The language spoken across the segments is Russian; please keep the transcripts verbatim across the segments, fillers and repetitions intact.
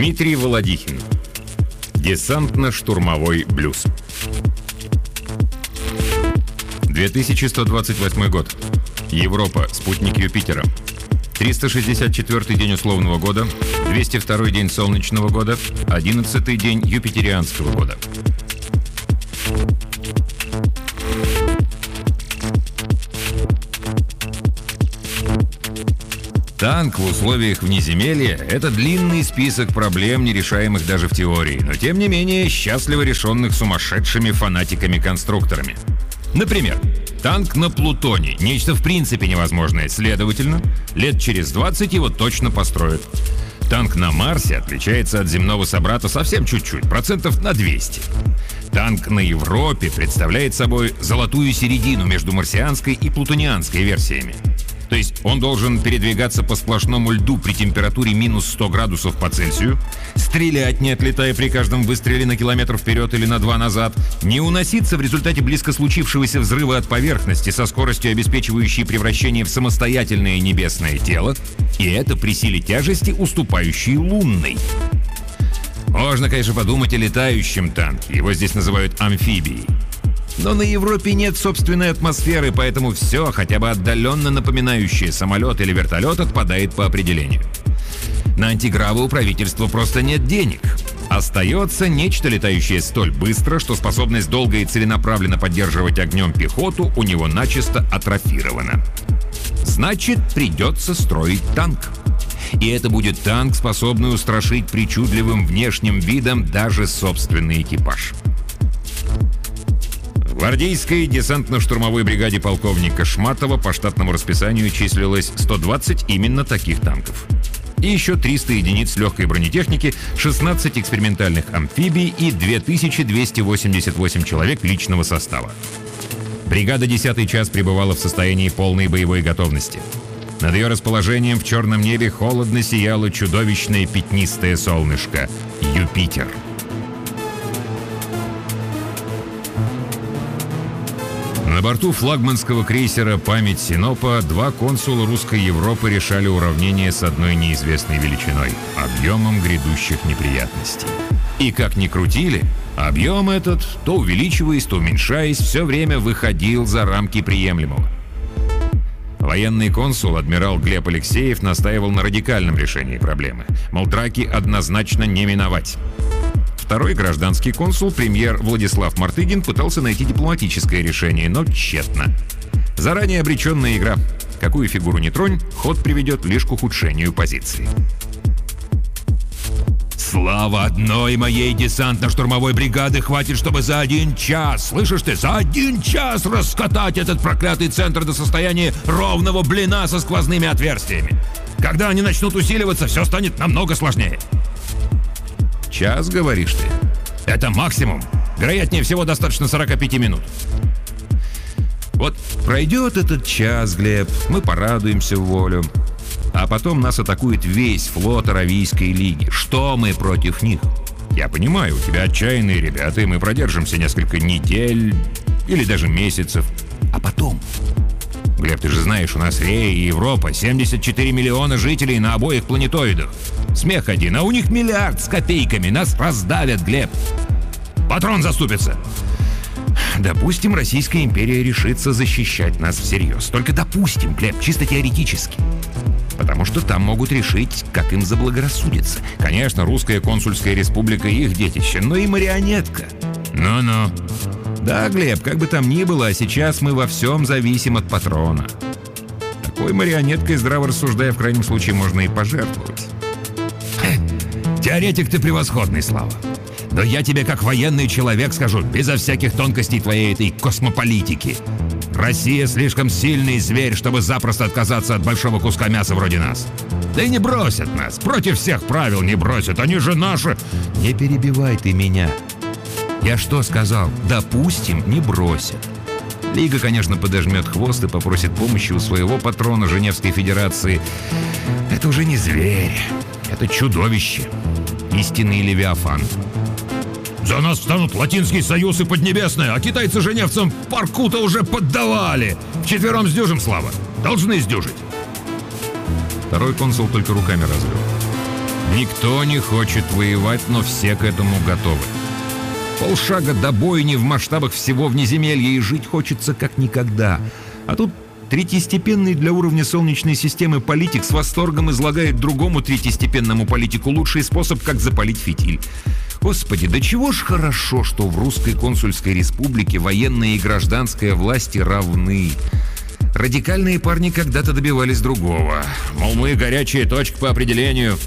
Дмитрий Володихин. Десантно-штурмовой блюз. две тысячи сто двадцать восьмой год. Европа. Спутник Юпитера. триста шестьдесят четвёртый день условного года, двести второй день солнечного года, одиннадцатый день юпитерианского года. Танк в условиях внеземелья – это длинный список проблем, нерешаемых даже в теории, но тем не менее счастливо решенных сумасшедшими фанатиками-конструкторами. Например, танк на Плутоне – нечто в принципе невозможное, следовательно, лет через двадцать его точно построят. Танк на Марсе отличается от земного собрата совсем чуть-чуть, процентов на двести. Танк на Европе представляет собой золотую середину между марсианской и плутонианской версиями. То есть он должен передвигаться по сплошному льду при температуре минус сто градусов по Цельсию, стрелять, не отлетая при каждом выстреле на километр вперед или на два назад, не уноситься в результате близко случившегося взрыва от поверхности со скоростью, обеспечивающей превращение в самостоятельное небесное тело, и это при силе тяжести, уступающей лунной. Можно, конечно, подумать о летающем танке, его здесь называют амфибией. Но на Европе нет собственной атмосферы, поэтому все, хотя бы отдаленно напоминающее самолет или вертолет, отпадает по определению. На антигравы у правительства просто нет денег. Остается нечто, летающее столь быстро, что способность долго и целенаправленно поддерживать огнем пехоту у него начисто атрофирована. Значит, придется строить танк. И это будет танк, способный устрашить причудливым внешним видом даже собственный экипаж. В гвардейской десантно-штурмовой бригаде полковника Шматова по штатному расписанию числилось сто двадцать именно таких танков. И еще триста единиц легкой бронетехники, шестнадцать экспериментальных амфибий и две тысячи двести восемьдесят восемь человек личного состава. Бригада «Десятый час» пребывала в состоянии полной боевой готовности. Над ее расположением в черном небе холодно сияло чудовищное пятнистое солнышко — Юпитер. На борту флагманского крейсера «Память Синопа» два консула русской Европы решали уравнение с одной неизвестной величиной — объемом грядущих неприятностей. И как ни крутили, объем этот, то увеличиваясь, то уменьшаясь, все время выходил за рамки приемлемого. Военный консул, адмирал Глеб Алексеев, настаивал на радикальном решении проблемы. Мол, драки однозначно не миновать. Второй гражданский консул, премьер Владислав Мартыгин, пытался найти дипломатическое решение, но тщетно. Заранее обреченная игра. Какую фигуру ни тронь, ход приведет лишь к ухудшению позиции. Слава одной моей десантно-штурмовой бригады хватит, чтобы за один час, слышишь ты, за один час раскатать этот проклятый центр до состояния ровного блина со сквозными отверстиями. Когда они начнут усиливаться, все станет намного сложнее. Час, говоришь ты? Это максимум. Вероятнее всего, достаточно сорок пять минут. Вот пройдет этот час, Глеб, мы порадуемся в волю. А потом нас атакует весь флот Аравийской лиги. Что мы против них? Я понимаю, у тебя отчаянные ребята, и мы продержимся несколько недель или даже месяцев. А потом... Глеб, ты же знаешь, у нас Рея и Европа, семьдесят четыре миллиона жителей на обоих планетоидах. Смех один, а у них миллиард с копейками. Нас раздавят, Глеб. Патрон заступится. Допустим, Российская империя решится защищать нас всерьез. Только допустим, Глеб, чисто теоретически. Потому что там могут решить, как им заблагорассудится. Конечно, Русская консульская республика — их детище, но и марионетка. Ну-ну. Да, Глеб, как бы там ни было, а сейчас мы во всем зависим от патрона. Такой марионеткой, здраво рассуждая, в крайнем случае можно и пожертвовать. Теоретик ты превосходный, Слава. Но я тебе как военный человек скажу, безо всяких тонкостей твоей этой космополитики. Россия слишком сильный зверь, чтобы запросто отказаться от большого куска мяса вроде нас. Да и не бросят нас. Против всех правил не бросят. Они же наши. Не перебивай ты меня. Я что сказал? Допустим, не бросят. Лига, конечно, подожмет хвост и попросит помощи у своего патрона Женевской Федерации. Это уже не зверь. Это чудовище. Истинный Левиафан. За нас встанут Латинский Союз и Поднебесная, а китайцы женевцам Парку-то уже поддавали. Вчетвером сдюжим, Слава. Должны сдюжить. Второй консул только руками развел. Никто не хочет воевать, но все к этому готовы. Полшага до бойни в масштабах всего внеземелья, и жить хочется как никогда. А тут третьестепенный для уровня Солнечной системы политик с восторгом излагает другому третьестепенному политику лучший способ, как запалить фитиль. Господи, да чего ж хорошо, что в Русской консульской республике военная и гражданская власти равны. Радикальные парни когда-то добивались другого. Мол, мы горячая точка по определению.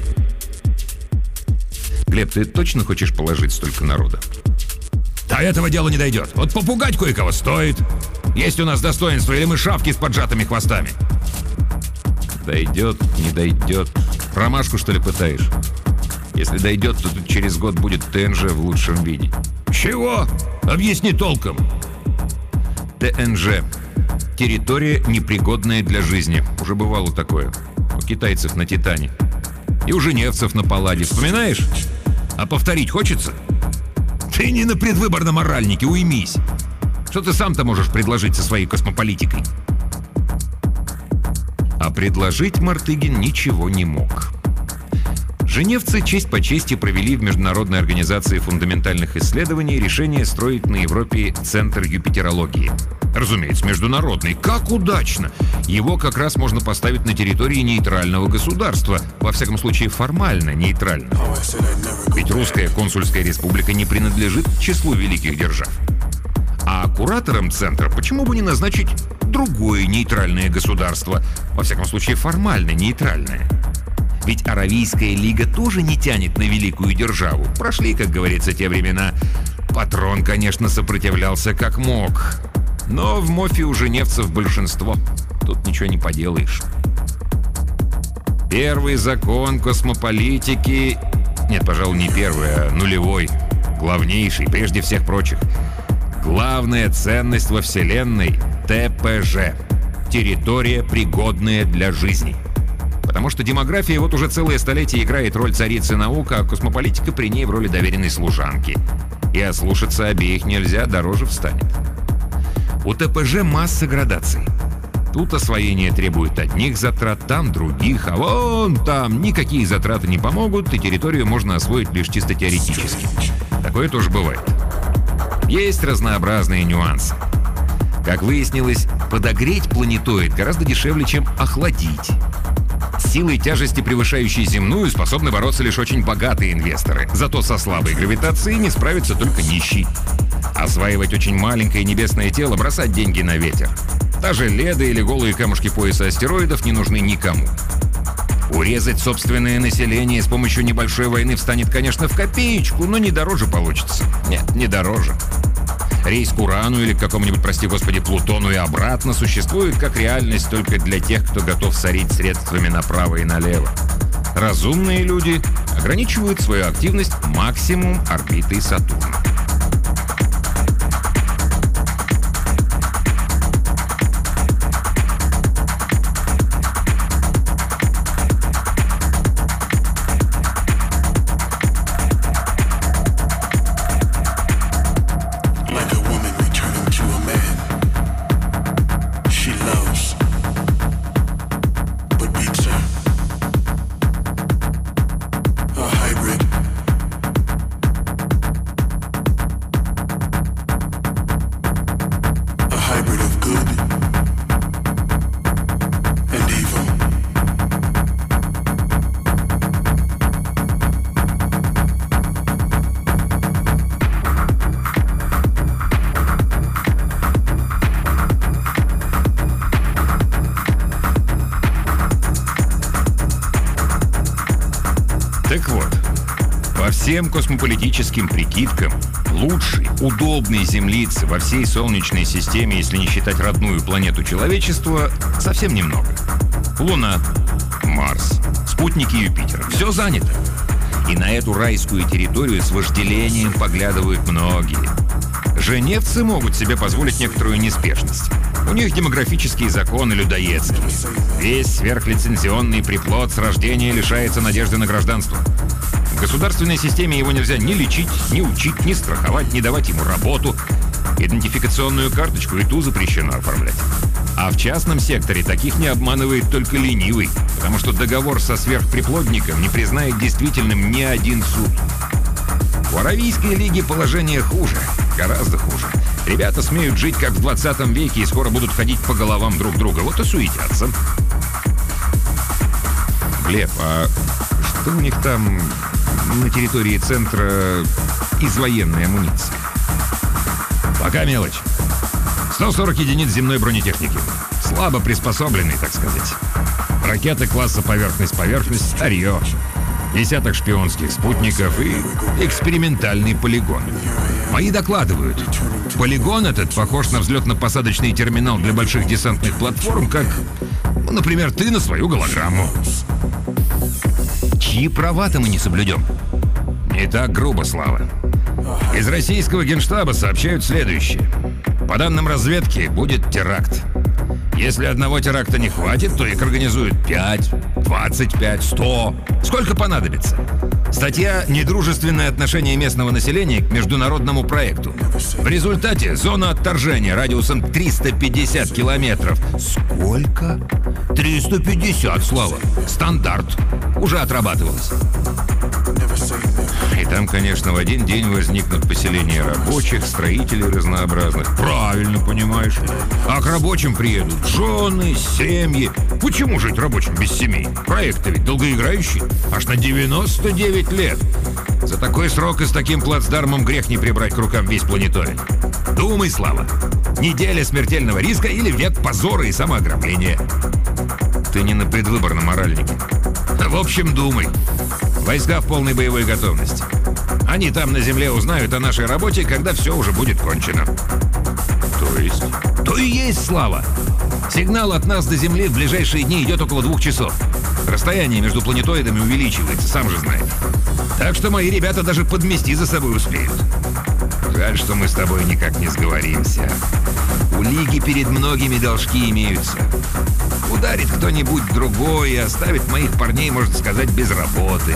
Глеб, ты точно хочешь положить столько народа? До этого дела не дойдет. Вот попугать кое-кого стоит. Есть у нас достоинство, или мы шавки с поджатыми хвостами? Дойдет, не дойдет. Ромашку, что ли, пытаешь? Если дойдет, то тут через год будет ТНЖ в лучшем виде. Чего? Объясни толком. ТНЖ. Территория, непригодная для жизни. Уже бывало такое. У китайцев на Титане. И у женевцев на Палладе. Вспоминаешь? А повторить хочется? Ты не на предвыборном оральнике, уймись. Что ты сам-то можешь предложить со своей космополитикой? А предложить Мартыгин ничего не мог. Женевцы честь по чести провели в Международной организации фундаментальных исследований решение строить на Европе центр юпитерологии. Разумеется, международный. Как удачно! Его как раз можно поставить на территории нейтрального государства. Во всяком случае, формально нейтрального. Ведь Русская консульская республика не принадлежит к числу великих держав. А куратором центра почему бы не назначить другое нейтральное государство? Во всяком случае, формально нейтральное. Ведь Аравийская лига тоже не тянет на великую державу. Прошли, как говорится, те времена. Патрон, конечно, сопротивлялся как мог. Но в МОФе у женевцев большинство. Тут ничего не поделаешь. Первый закон космополитики... Нет, пожалуй, не первый, а нулевой. Главнейший, прежде всех прочих. Главная ценность во Вселенной — ТПЖ. Территория, пригодная для жизни. Потому что демография вот уже целое столетие играет роль царицы наук, а космополитика при ней в роли доверенной служанки. И ослушаться обеих нельзя, дороже встанет. У ТПЖ масса градаций. Тут освоение требует одних затрат, там других, а вон там никакие затраты не помогут, и территорию можно освоить лишь чисто теоретически. Такое тоже бывает. Есть разнообразные нюансы. Как выяснилось, подогреть планетоид гораздо дешевле, чем охладить. С силой тяжести, превышающей земную, способны бороться лишь очень богатые инвесторы. Зато со слабой гравитацией не справится только нищий. Осваивать очень маленькое небесное тело, бросать деньги на ветер. Даже леды или голые камушки пояса астероидов не нужны никому. Урезать собственное население с помощью небольшой войны встанет, конечно, в копеечку, но не дороже получится. Нет, не дороже. Рейс к Урану или к какому-нибудь, прости господи, Плутону и обратно существует как реальность только для тех, кто готов сорить средствами направо и налево. Разумные люди ограничивают свою активность максимум орбитой Сатурна. Так вот, по всем космополитическим прикидкам, лучшей, удобной землицы во всей Солнечной системе, если не считать родную планету человечества, совсем немного. Луна, Марс, спутники Юпитера. Все занято. И на эту райскую территорию с вожделением поглядывают многие. Женевцы могут себе позволить некоторую неспешность. У них демографические законы людоедские. Весь сверхлицензионный приплод с рождения лишается надежды на гражданство. В государственной системе его нельзя ни лечить, ни учить, ни страховать, ни давать ему работу. Идентификационную карточку и ту запрещено оформлять. А в частном секторе таких не обманывает только ленивый, потому что договор со сверхприплодником не признает действительным ни один суд. В Аравийской лиге положение хуже, гораздо хуже. Ребята смеют жить как в двадцатом веке и скоро будут ходить по головам друг друга. Вот и суетятся. Глеб, а что у них там на территории центра из военной амуниции? Пока мелочь. сто сорок единиц земной бронетехники. Слабо приспособленный, так сказать. Ракеты класса поверхность-поверхность, старье. Десяток шпионских спутников и экспериментальный полигон. Мои докладывают. Полигон этот похож на взлетно-посадочный терминал для больших десантных платформ, как, ну, например, ты на свою голограмму. Чьи права-то мы не соблюдем? Не так грубо, Слава. Из российского генштаба сообщают следующее. По данным разведки, будет теракт. Если одного теракта не хватит, то их организуют пять, двадцать пять, сто. Сколько понадобится? Статья «Недружественное отношение местного населения к международному проекту». В результате зона отторжения радиусом триста пятьдесят километров. Сколько? триста пятьдесят, Слава. Стандарт. Уже отрабатывалось. И там, конечно, в один день возникнут поселения рабочих, строителей разнообразных. Правильно понимаешь. А к рабочим приедут жены, семьи. Почему жить рабочим без семей? Проект-то ведь долгоиграющий. Аж на девяносто девять лет. За такой срок и с таким плацдармом грех не прибрать к рукам весь планетоид. Думай, Слава. Неделя смертельного риска или век позора и самоограбления. Ты не на предвыборном моральнике. В общем, думай. Войска в полной боевой готовности. Они там на земле узнают о нашей работе, когда все уже будет кончено. То есть? То и есть, Слава. Сигнал от нас до земли в ближайшие дни идет около двух часов. Расстояние между планетоидами увеличивается, сам же знаешь. Так что мои ребята даже подмести за собой успеют. Жаль, что мы с тобой никак не сговоримся. У Лиги перед многими должки имеются. Ударит кто-нибудь другой и оставит моих парней, можно сказать, без работы.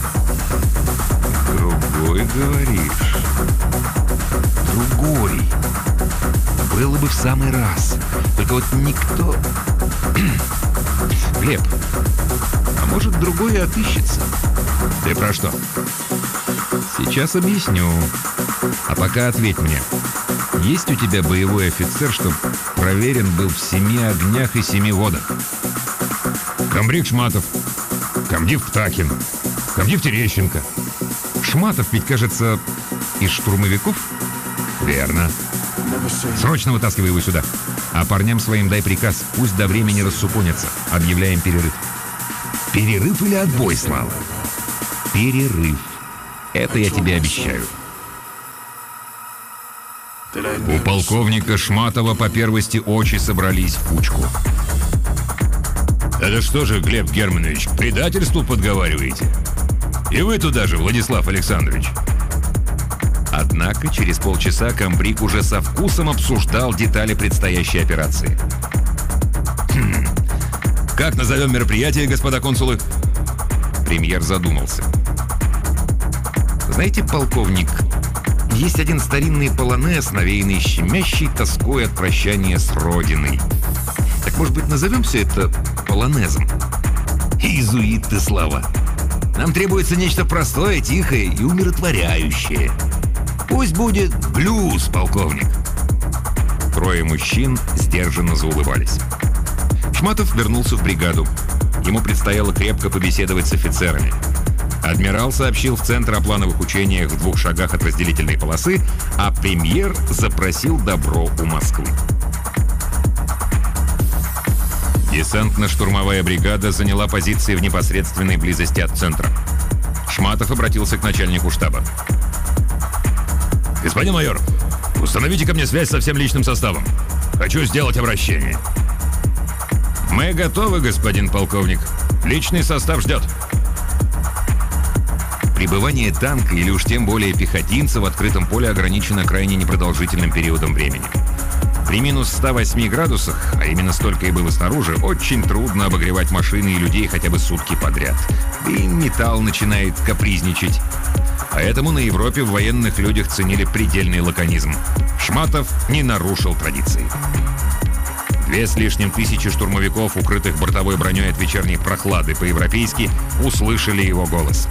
Другой, говоришь? Другой. Было бы в самый раз. Только вот никто... Глеб, а может, другой и отыщется? Ты про что? Сейчас объясню. А пока ответь мне. Есть у тебя боевой офицер, что проверен был в семи огнях и семи водах? Комбриг Шматов, комдив Птахин, комдив Терещенко. Шматов ведь, кажется, из штурмовиков? Верно. Срочно вытаскивай его сюда. А парням своим дай приказ, пусть до времени рассупонятся. Объявляем перерыв. Перерыв или отбой, Слава? Перерыв. Это я тебе обещаю. У полковника Шматова по первости очи собрались в кучку. Это что же, Глеб Германович, к предательству подговариваете? И вы туда же, Владислав Александрович. Однако через полчаса комбриг уже со вкусом обсуждал детали предстоящей операции. Хм. Как назовем мероприятие, господа консулы? Премьер задумался. Знаете, полковник, есть один старинный полонез, навеянный щемящей тоской от прощания с родиной. Так, может быть, назовем все это полонезом? Иезуит ты, Слава. Нам требуется нечто простое, тихое и умиротворяющее. Пусть будет блюз, полковник. Трое мужчин сдержанно заулыбались. Шматов вернулся в бригаду. Ему предстояло крепко побеседовать с офицерами. Адмирал сообщил в центр о плановых учениях в двух шагах от разделительной полосы, а премьер запросил добро у Москвы. Десантно-штурмовая бригада заняла позиции в непосредственной близости от центра. Шматов обратился к начальнику штаба. «Господин майор, установите ко мне связь со всем личным составом. Хочу сделать обращение». «Мы готовы, господин полковник. Личный состав ждет». Пребывание танка или уж тем более пехотинца в открытом поле ограничено крайне непродолжительным периодом времени. При минус ста восьми градусах, а именно столько и было снаружи, очень трудно обогревать машины и людей хотя бы сутки подряд. И металл начинает капризничать. Поэтому на Европе в военных людях ценили предельный лаконизм. Шматов не нарушил традиции. Две с лишним тысячи штурмовиков, укрытых бортовой броней от вечерней прохлады по-европейски, услышали его голос.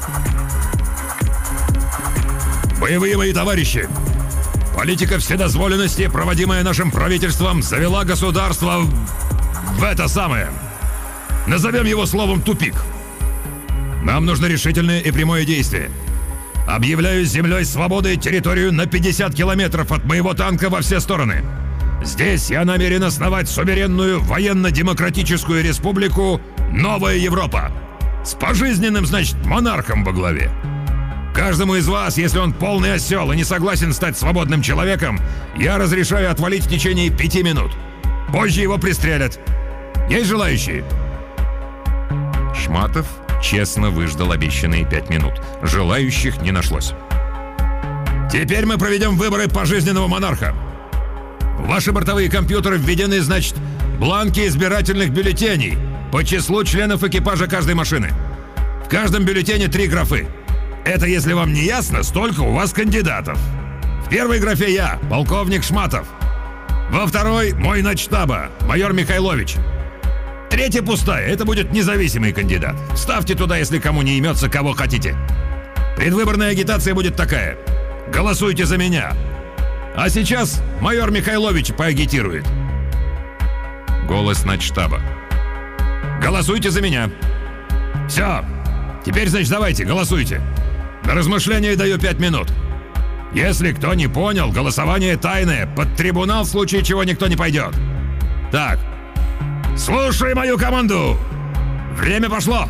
«Боевые мои товарищи! Политика вседозволенности, проводимая нашим правительством, завела государство в это самое. Назовем его словом «тупик». Нам нужно решительное и прямое действие. Объявляю землей свободы территорию на пятьдесят километров от моего танка во все стороны. Здесь я намерен основать суверенную военно-демократическую республику «Новая Европа» с пожизненным, значит, монархом во главе. Каждому из вас, если он полный осел и не согласен стать свободным человеком, я разрешаю отвалить в течение пяти минут. Позже его пристрелят. Есть желающие?» Шматов честно выждал обещанные пять минут. Желающих не нашлось. «Теперь мы проведем выборы пожизненного монарха. В ваши бортовые компьютеры введены, значит, бланки избирательных бюллетеней по числу членов экипажа каждой машины. В каждом бюллетене три графы. Это, если вам не ясно, столько у вас кандидатов. В первой графе я, полковник Шматов. Во второй мой начштаба, майор Михайлович. Третья пустая, это будет независимый кандидат. Ставьте туда, если кому не имется, кого хотите. Предвыборная агитация будет такая. Голосуйте за меня. А сейчас майор Михайлович поагитирует. Голос начштаба. Голосуйте за меня. Все. Теперь, значит, давайте, голосуйте. На размышление даю пять минут. Если кто не понял, голосование тайное. Под трибунал, в случае чего никто не пойдет. Так. Слушай мою команду. Время пошло.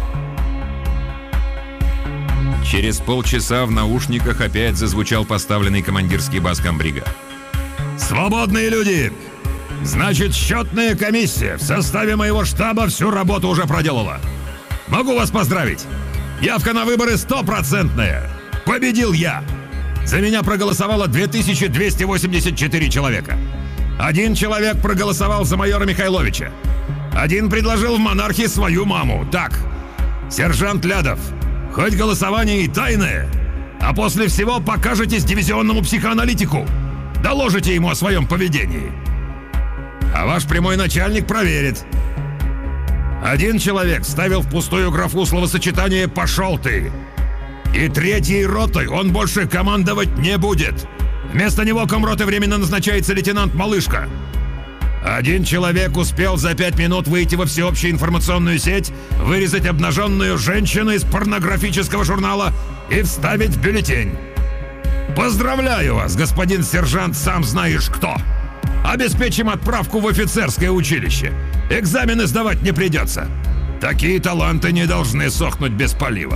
Через полчаса в наушниках опять зазвучал поставленный командирский бас комбрига. «Свободные люди! Значит, счетная комиссия в составе моего штаба всю работу уже проделала. Могу вас поздравить. Явка на выборы стопроцентная. Победил я. За меня проголосовало две тысячи двести восемьдесят четыре человека. Один человек проголосовал за майора Михайловича. Один предложил в монархии свою маму. Так, сержант Лядов, хоть голосование и тайное, а после всего покажетесь дивизионному психоаналитику. Доложите ему о своем поведении. А ваш прямой начальник проверит. Один человек ставил в пустую графу словосочетание «пошел ты». И третьей ротой он больше командовать не будет. Вместо него комроты временно назначается лейтенант Малышка. Один человек успел за пять минут выйти во всеобщую информационную сеть, вырезать обнаженную женщину из порнографического журнала и вставить в бюллетень. Поздравляю вас, господин сержант, сам знаешь кто. Обеспечим отправку в офицерское училище. Экзамены сдавать не придется. Такие таланты не должны сохнуть без полива.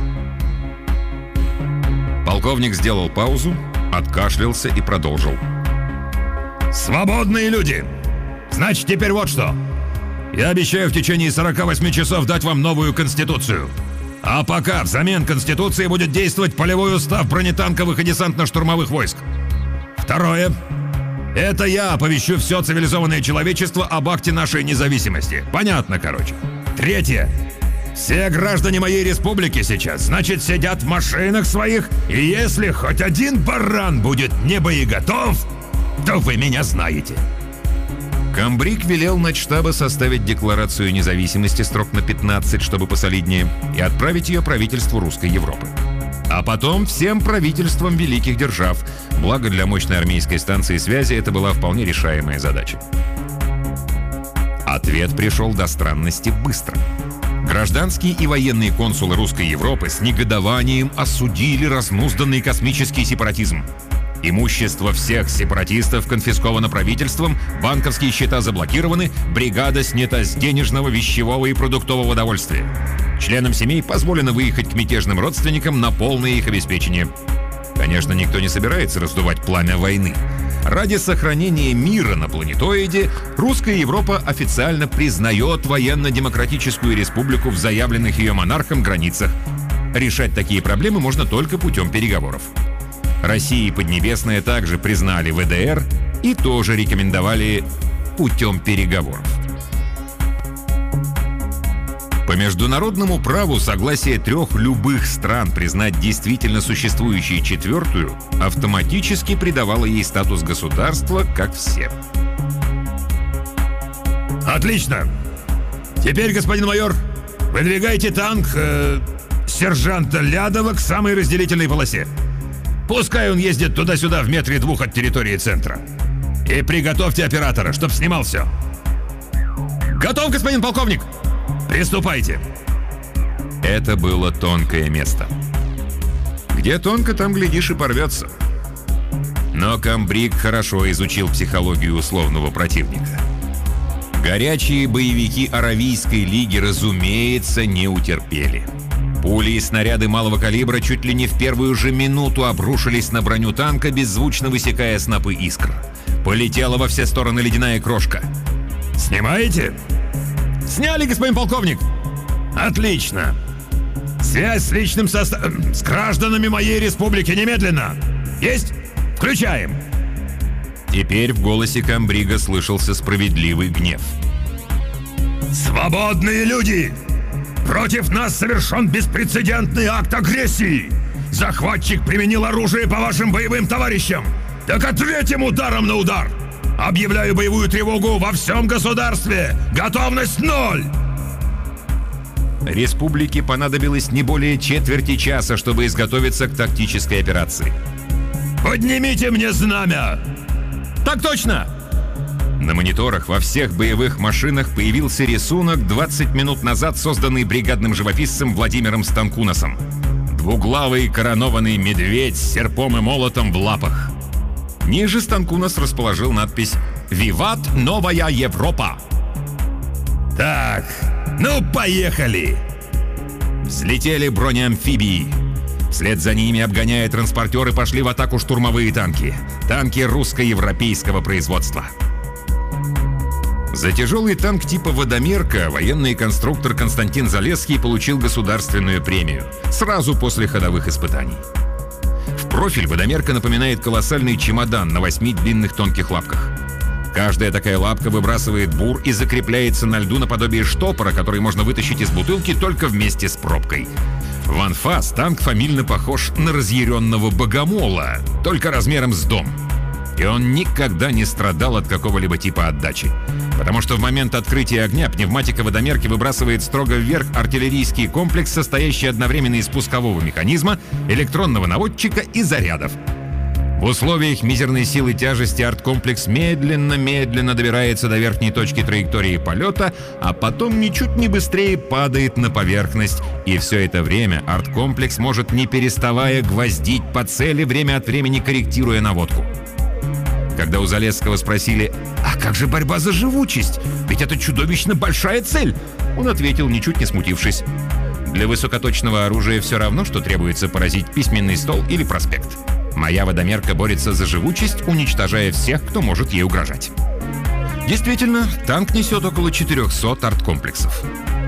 Полковник сделал паузу, откашлялся и продолжил. Свободные люди! Значит, теперь вот что. Я обещаю в течение сорока восьми часов дать вам новую конституцию. А пока взамен конституции будет действовать полевой устав бронетанковых и десантно-штурмовых войск. Второе. Это я оповещу все цивилизованное человечество об акте нашей независимости. Понятно, короче. Третье. Все граждане моей республики сейчас, значит, сидят в машинах своих, и если хоть один баран будет не боеготов, то вы меня знаете. Комбриг велел начштаба составить декларацию независимости строк на пятнадцать, чтобы посолиднее, и отправить ее правительству Русской Европы. А потом всем правительствам великих держав. Благо для мощной армейской станции связи это была вполне решаемая задача. Ответ пришел до странности быстро. Гражданские и военные консулы Русской Европы с негодованием осудили разнузданный космический сепаратизм. Имущество всех сепаратистов конфисковано правительством, банковские счета заблокированы, бригада снята с денежного, вещевого и продуктового довольствия. Членам семей позволено выехать к мятежным родственникам на полное их обеспечение. Конечно, никто не собирается раздувать пламя войны. Ради сохранения мира на планетоиде Русская Европа официально признает военно-демократическую республику в заявленных ее монархом границах. Решать такие проблемы можно только путем переговоров. Россия и Поднебесная также признали вэ дэ эр и тоже рекомендовали путем переговоров. По международному праву согласие трех любых стран признать действительно существующую четвертую автоматически придавало ей статус государства, как все. Отлично. Теперь, господин майор, выдвигайте танк э, сержанта Лядова к самой разделительной полосе. Пускай он ездит туда-сюда в метре двух от территории центра. И приготовьте оператора, чтоб снимал все. Готов, господин полковник! Приступайте. Это было тонкое место. Где тонко, там, глядишь, и порвется. Но комбриг хорошо изучил психологию условного противника. Горячие боевики Аравийской лиги, разумеется, не утерпели. Пули и снаряды малого калибра чуть ли не в первую же минуту обрушились на броню танка, беззвучно высекая снопы искр. Полетела во все стороны ледяная крошка. Снимаете? Сняли, господин полковник. Отлично. Связь с личным составом, с гражданами моей республики немедленно. Есть? Включаем. Теперь в голосе комбрига слышался справедливый гнев. Свободные люди! Против нас совершен беспрецедентный акт агрессии! Захватчик применил оружие по вашим боевым товарищам! Так ответим ударом на удар! Объявляю боевую тревогу во всем государстве! Готовность ноль! Республике понадобилось не более четверти часа, чтобы изготовиться к тактической операции. Поднимите мне знамя! Так точно! На мониторах во всех боевых машинах появился рисунок, двадцать минут назад созданный бригадным живописцем Владимиром Станкунасом. Двуглавый коронованный медведь с серпом и молотом в лапах. Ниже Станкунас расположил надпись «Виват Новая Европа». Так, ну поехали! Взлетели бронеамфибии. Вслед за ними, обгоняя транспортеры, пошли в атаку штурмовые танки. Танки русско-европейского производства. За тяжелый танк типа «Водомерка» военный конструктор Константин Залесский получил государственную премию сразу после ходовых испытаний. В профиль «Водомерка» напоминает колоссальный чемодан на восьми длинных тонких лапках. Каждая такая лапка выбрасывает бур и закрепляется на льду наподобие штопора, который можно вытащить из бутылки только вместе с пробкой. В анфас танк фамильно похож на разъяренного богомола, только размером с дом. И он никогда не страдал от какого-либо типа отдачи. Потому что в момент открытия огня пневматика водомерки выбрасывает строго вверх артиллерийский комплекс, состоящий одновременно из пускового механизма, электронного наводчика и зарядов. В условиях мизерной силы тяжести арткомплекс медленно-медленно добирается до верхней точки траектории полета, а потом ничуть не быстрее падает на поверхность. И все это время арткомплекс может, не переставая, гвоздить по цели, время от времени корректируя наводку. Когда у Залесского спросили: «А как же борьба за живучесть? Ведь это чудовищно большая цель!» Он ответил, ничуть не смутившись: «Для высокоточного оружия все равно, что требуется поразить письменный стол или проспект. Моя водомерка борется за живучесть, уничтожая всех, кто может ей угрожать». Действительно, танк несет около четырехсот арткомплексов.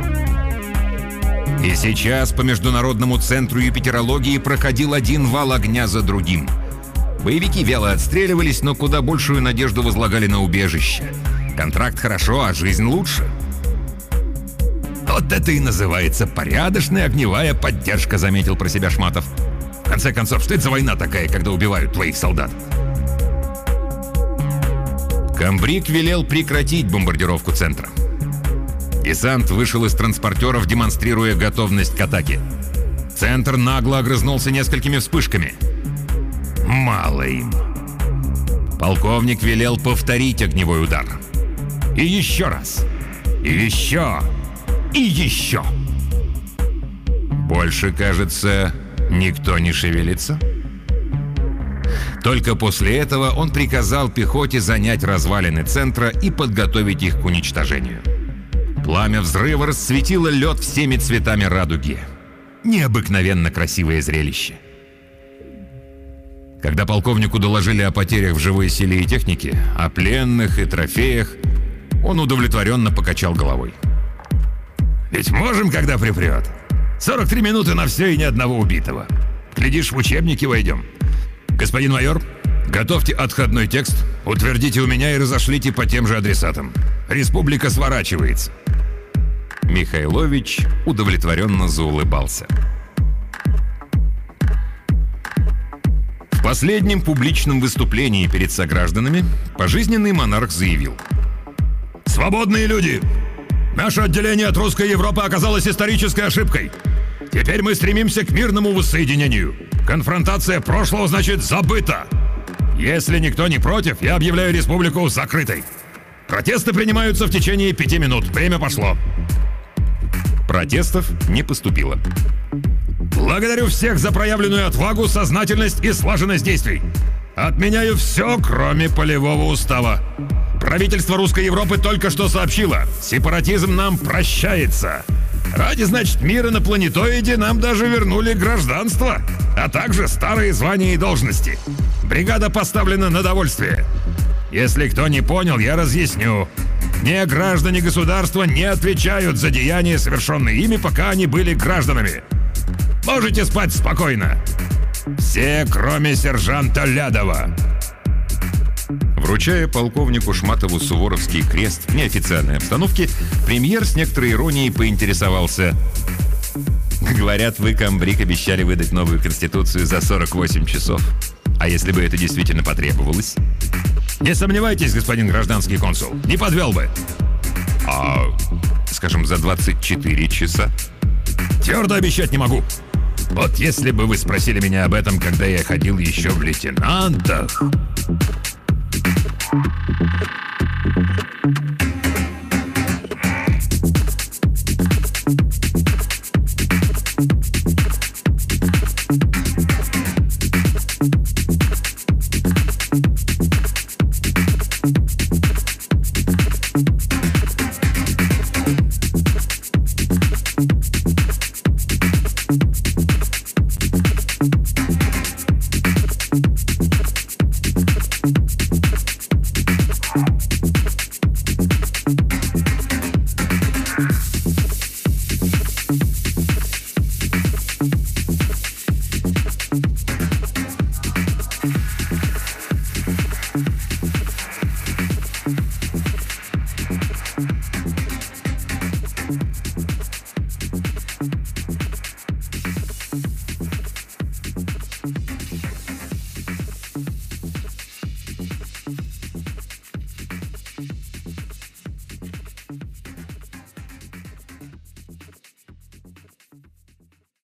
И сейчас по Международному центру юпитерологии проходил один вал огня за другим. Боевики вяло отстреливались, но куда большую надежду возлагали на убежище. Контракт хорошо, а жизнь лучше. «Вот это и называется порядочная огневая поддержка», — заметил про себя Шматов. «В конце концов, что это за война такая, когда убивают твоих солдат?» Комбриг велел прекратить бомбардировку центра. Десант вышел из транспортеров, демонстрируя готовность к атаке. Центр нагло огрызнулся несколькими вспышками. Мало им. Полковник велел повторить огневой удар. И еще раз. И еще. И еще. Больше, кажется, никто не шевелится. Только после этого он приказал пехоте занять развалины центра и подготовить их к уничтожению. Пламя взрыва расцветило лед всеми цветами радуги. Необыкновенно красивое зрелище. Когда полковнику доложили о потерях в живой силе и технике, о пленных и трофеях, он удовлетворенно покачал головой. «Ведь можем, когда припрет. сорок три минуты на все и ни одного убитого. Глядишь, в учебники войдем. Господин майор, готовьте отходной текст, утвердите у меня и разошлите по тем же адресатам. Республика сворачивается». Михайлович удовлетворенно заулыбался. В последнем публичном выступлении перед согражданами пожизненный монарх заявил: «С Свободные люди! Наше отделение от русской Европы оказалось исторической ошибкой. Теперь мы стремимся к мирному воссоединению. Конфронтация прошлого значит забыта. Если никто не против, я объявляю республику закрытой. Протесты принимаются в течение пяти минут. Время пошло. Протестов не поступило. Благодарю всех за проявленную отвагу, сознательность и слаженность действий. Отменяю все, кроме полевого устава. Правительство Русской Европы только что сообщило: сепаратизм нам прощается. Ради, значит, мира на планетоиде нам даже вернули гражданство, а также старые звания и должности. Бригада поставлена на довольствие. Если кто не понял, я разъясню. Не граждане государства не отвечают за деяния, совершенные ими, пока они были гражданами. Можете спать спокойно. Все, кроме сержанта Лядова. Вручая полковнику Шматову Суворовский крест в неофициальной обстановке, премьер с некоторой иронией поинтересовался: «Говорят, вы, комбриг, обещали выдать новую конституцию за сорок восемь часов. А если бы это действительно потребовалось?» Не сомневайтесь, господин гражданский консул, не подвел бы. А, скажем, за двадцать четыре часа? Твердо обещать не могу. Вот если бы вы спросили меня об этом, когда я ходил еще в лейтенантах...